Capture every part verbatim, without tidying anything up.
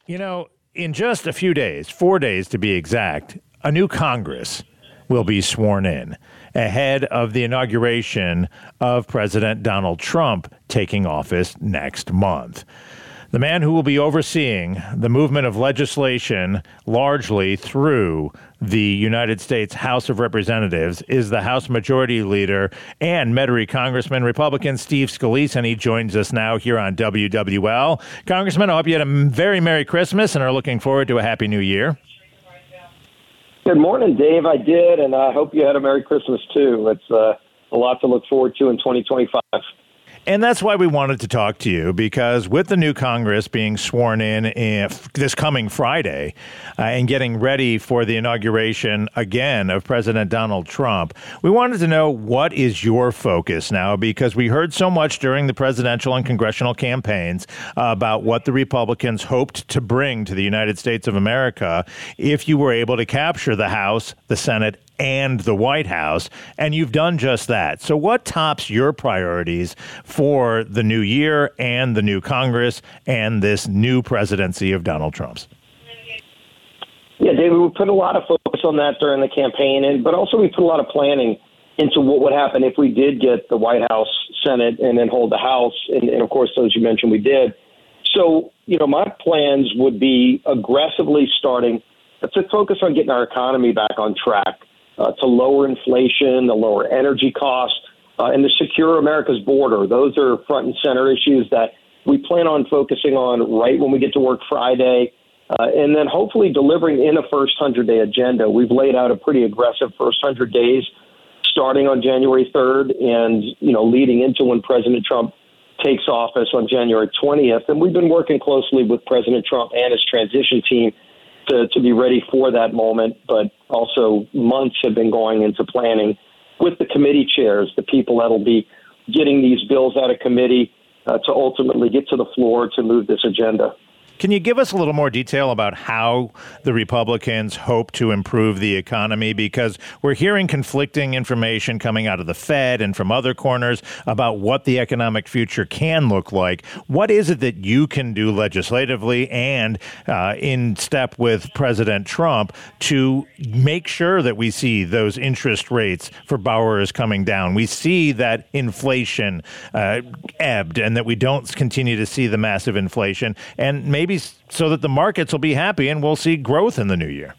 You know, in just a few days, four days to be exact, a new Congress will be sworn in ahead of the inauguration of President Donald Trump taking office next month. The man who will be overseeing the movement of legislation largely through the United States House of Representatives is the House Majority Leader and Metairie Congressman, Republican Steve Scalise, and he joins us now here on W W L. Congressman, I hope you had a very Merry Christmas and are looking forward to a Happy New Year. Good morning, Dave. I did, and I hope you had a Merry Christmas, too. It's uh, a lot to look forward to in twenty twenty-five. And that's why we wanted to talk to you, because with the new Congress being sworn in if this coming Friday uh, and getting ready for the inauguration again of President Donald Trump, we wanted to know what is your focus now, because we heard so much during the presidential and congressional campaigns uh, about what the Republicans hoped to bring to the United States of America if you were able to capture the House, the Senate, and the White House, and you've done just that. So what tops your priorities for the new year and the new Congress and this new presidency of Donald Trump's? Yeah, David, we put a lot of focus on that during the campaign, and but also we put a lot of planning into what would happen if we did get the White House, Senate, and then hold the House, and, and of course, those you mentioned we did. So, you know, my plans would be aggressively starting to focus on getting our economy back on track. Uh, to lower inflation, to lower energy costs, uh, and to secure America's border. Those are front and center issues that we plan on focusing on right when we get to work Friday, uh, and then hopefully delivering in a first hundred-day agenda. We've laid out a pretty aggressive first hundred days starting on January third and, you know, leading into when President Trump takes office on January twentieth. And we've been working closely with President Trump and his transition team To, to be ready for that moment, but also months have been going into planning with the committee chairs, the people that'll be getting these bills out of committee uh, to ultimately get to the floor to move this agenda. Can you give us a little more detail about how the Republicans hope to improve the economy? Because we're hearing conflicting information coming out of the Fed and from other corners about what the economic future can look like. What is it that you can do legislatively and uh, in step with President Trump to make sure that we see those interest rates for borrowers coming down? We see that inflation uh, ebbed and that we don't continue to see the massive inflation, and maybe Maybe so that the markets will be happy and we'll see growth in the new year.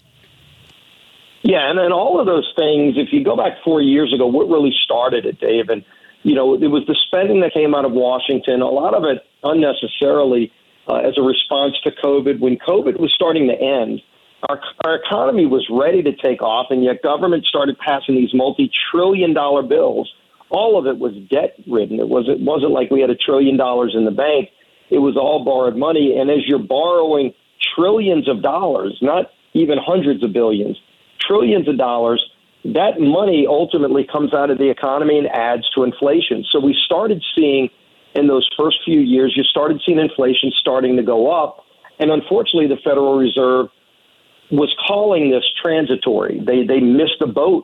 Yeah, and then all of those things, if you go back four years ago, what really started it, Dave? And, you know, it was the spending that came out of Washington, a lot of it unnecessarily uh, as a response to COVID. When COVID was starting to end, our, our economy was ready to take off, and yet government started passing these multi-trillion dollar bills. All of it was debt-ridden. It wasn't, wasn't like we had a trillion dollars in the bank. It was all borrowed money. And as you're borrowing trillions of dollars, not even hundreds of billions, trillions of dollars, that money ultimately comes out of the economy and adds to inflation. So we started seeing in those first few years, you started seeing inflation starting to go up. And unfortunately, the Federal Reserve was calling this transitory. They, they missed the boat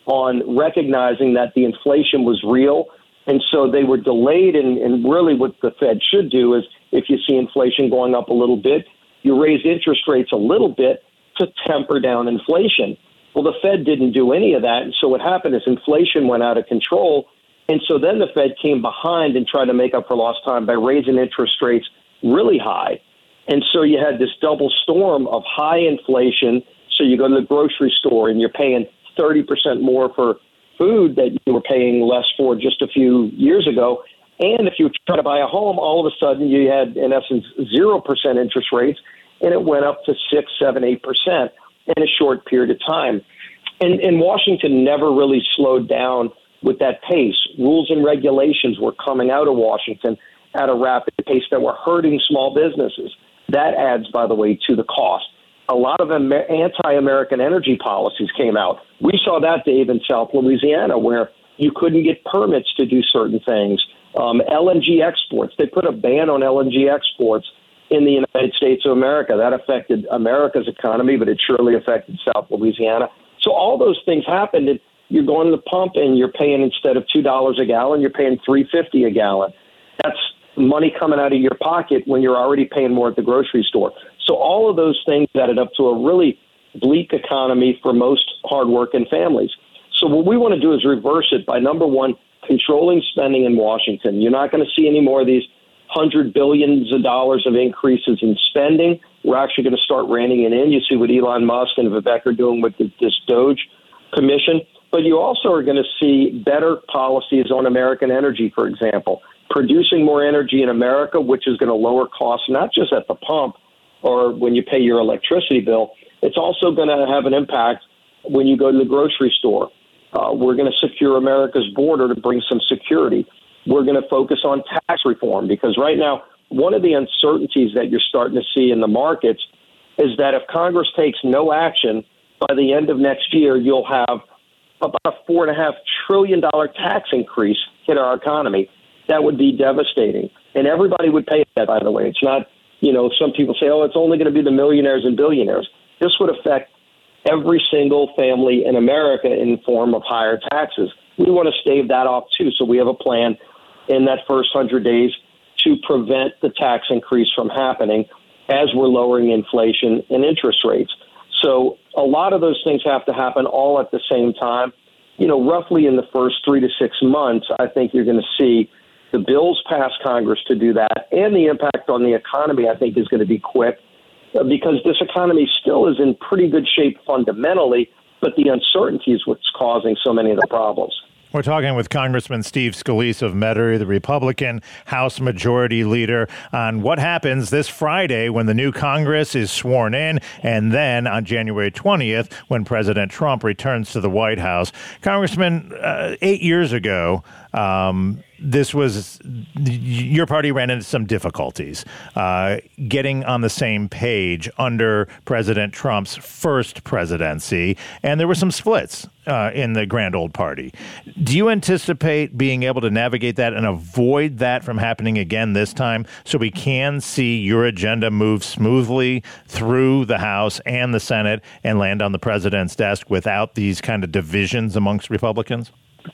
on recognizing that the inflation was real. And so they were delayed, and, and really what the Fed should do is if you see inflation going up a little bit, you raise interest rates a little bit to temper down inflation. Well, the Fed didn't do any of that, and so what happened is inflation went out of control, and so then the Fed came behind and tried to make up for lost time by raising interest rates really high. And so you had this double storm of high inflation, so you go to the grocery store and you're paying thirty percent more for food that you were paying less for just a few years ago. And if you try to buy a home, all of a sudden you had, in essence, zero percent interest rates, and it went up to six, seven, eight percent in a short period of time. And, and Washington never really slowed down with that pace. Rules and regulations were coming out of Washington at a rapid pace that were hurting small businesses. That adds, by the way, to the cost. A lot of anti-American energy policies came out. We saw that, Dave, in South Louisiana, where you couldn't get permits to do certain things. Um, L N G exports, they put a ban on L N G exports in the United States of America. That affected America's economy, but it surely affected South Louisiana. So all those things happened, and you're going to the pump and you're paying, instead of two dollars a gallon, you're paying three dollars and fifty cents a gallon. That's money coming out of your pocket when you're already paying more at the grocery store. So all of those things added up to a really bleak economy for most hardworking families. So what we want to do is reverse it by, number one, controlling spending in Washington. You're not going to see any more of these hundred billions of dollars of increases in spending. We're actually going to start reining it in. You see what Elon Musk and Vivek are doing with this Doge Commission. But you also are going to see better policies on American energy, for example, producing more energy in America, which is going to lower costs, not just at the pump or when you pay your electricity bill. It's also going to have an impact when you go to the grocery store. Uh, we're going to secure America's border to bring some security. We're going to focus on tax reform because right now, one of the uncertainties that you're starting to see in the markets is that if Congress takes no action, by the end of next year, you'll have about a four and a half trillion dollar tax increase hit our economy. That would be devastating. And everybody would pay that, by the way. It's not, you know, some people say, oh, it's only going to be the millionaires and billionaires. This would affect every single family in America in the form of higher taxes. We want to stave that off, too. So we have a plan in that first one hundred days to prevent the tax increase from happening as we're lowering inflation and interest rates. So a lot of those things have to happen all at the same time. You know, roughly in the first three to six months, I think you're going to see the bills pass Congress to do that. And the impact on the economy, I think, is going to be quick because this economy still is in pretty good shape fundamentally, but the uncertainty is what's causing so many of the problems. We're talking with Congressman Steve Scalise of Metairie, the Republican House Majority Leader, on what happens this Friday when the new Congress is sworn in, and then on January twentieth when President Trump returns to the White House. Congressman, uh, eight years ago, um, this was your party ran into some difficulties uh, getting on the same page under President Trump's first presidency, and there were some splits uh, in the grand old party. Do you anticipate being able to navigate that and avoid that from happening again this time so we can see your agenda move smoothly through the House and the Senate and land on the president's desk without these kind of divisions amongst Republicans?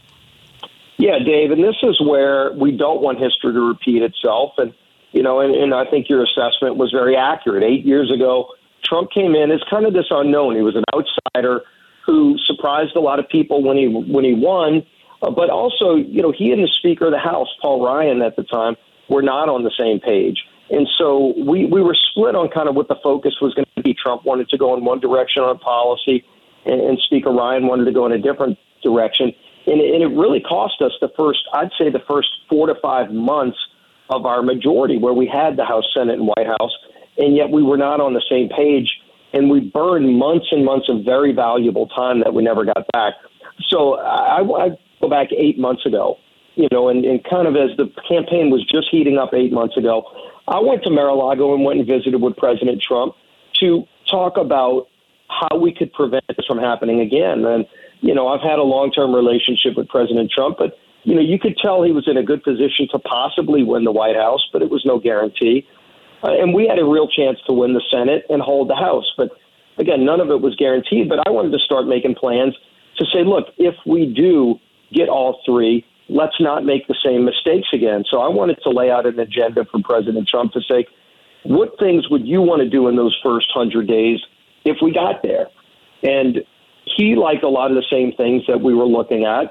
Yeah, Dave, and this is where we don't want history to repeat itself. And, you know, and, and I think your assessment was very accurate. Eight years ago, Trump came in as kind of this unknown. He was an outsider who surprised a lot of people when he when he won. Uh, but also, you know, he and the Speaker of the House, Paul Ryan at the time, were not on the same page. And so we, we were split on kind of what the focus was going to be. Trump wanted to go in one direction on policy, and, and Speaker Ryan wanted to go in a different direction. And it, and it really cost us the first, I'd say the first four to five months of our majority where we had the House, Senate, and White House, and yet we were not on the same page. And we burned months and months of very valuable time that we never got back. So I, I go back eight months ago, you know, and, and kind of as the campaign was just heating up eight months ago, I went to Mar-a-Lago and went and visited with President Trump to talk about how we could prevent this from happening again. And, you know, I've had a long-term relationship with President Trump, but, you know, you could tell he was in a good position to possibly win the White House, but it was no guarantee. Uh, and we had a real chance to win the Senate and hold the House. But, again, none of it was guaranteed. But I wanted to start making plans to say, look, if we do get all three, let's not make the same mistakes again. So I wanted to lay out an agenda for President Trump to say, what things would you want to do in those first hundred days if we got there? And he liked a lot of the same things that we were looking at.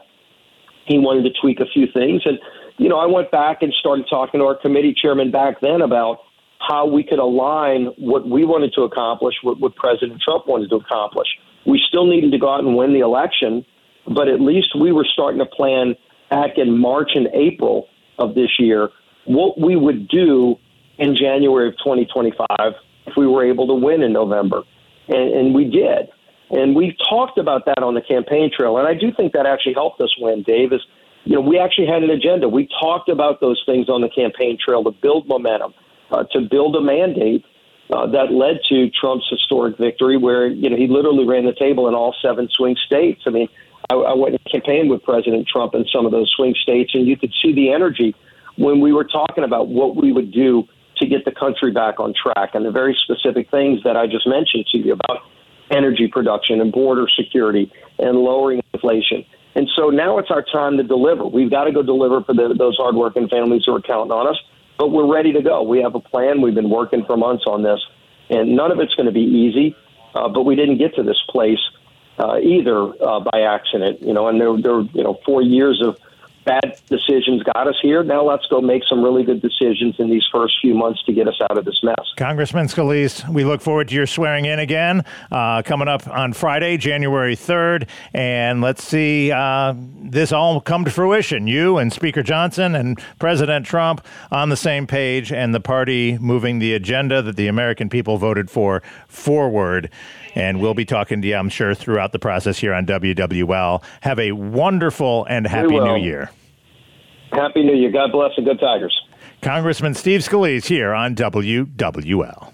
He wanted to tweak a few things. And, you know, I went back and started talking to our committee chairman back then about how we could align what we wanted to accomplish with what President Trump wanted to accomplish. We still needed to go out and win the election, but at least we were starting to plan back in March and April of this year what we would do in January of twenty twenty-five if we were able to win in November. And, and we did. And we talked about that on the campaign trail. And I do think that actually helped us win, Dave, is, you know, we actually had an agenda. We talked about those things on the campaign trail to build momentum, uh, to build a mandate uh, that led to Trump's historic victory where, you know, he literally ran the table in all seven swing states. I mean, I, I went and campaigned with President Trump in some of those swing states, and you could see the energy when we were talking about what we would do to get the country back on track and the very specific things that I just mentioned to you about energy production and border security and lowering inflation. And so now it's our time to deliver. We've got to go deliver for the, those hardworking families who are counting on us, but we're ready to go. We have a plan. We've been working for months on this, and none of it's going to be easy. Uh, but we didn't get to this place uh, either uh, by accident, you know. And there, there, you know, four years of bad decisions got us here. Now let's go make some really good decisions in these first few months to get us out of this mess. Congressman Scalise, we look forward to your swearing in again uh, coming up on Friday, January third. And let's see uh, this all come to fruition. You and Speaker Johnson and President Trump on the same page, and the party moving the agenda that the American people voted for forward. And we'll be talking to you, I'm sure, throughout the process here on W W L. Have a wonderful and happy New Year. Happy New Year. God bless and go Tigers. Congressman Steve Scalise here on W W L.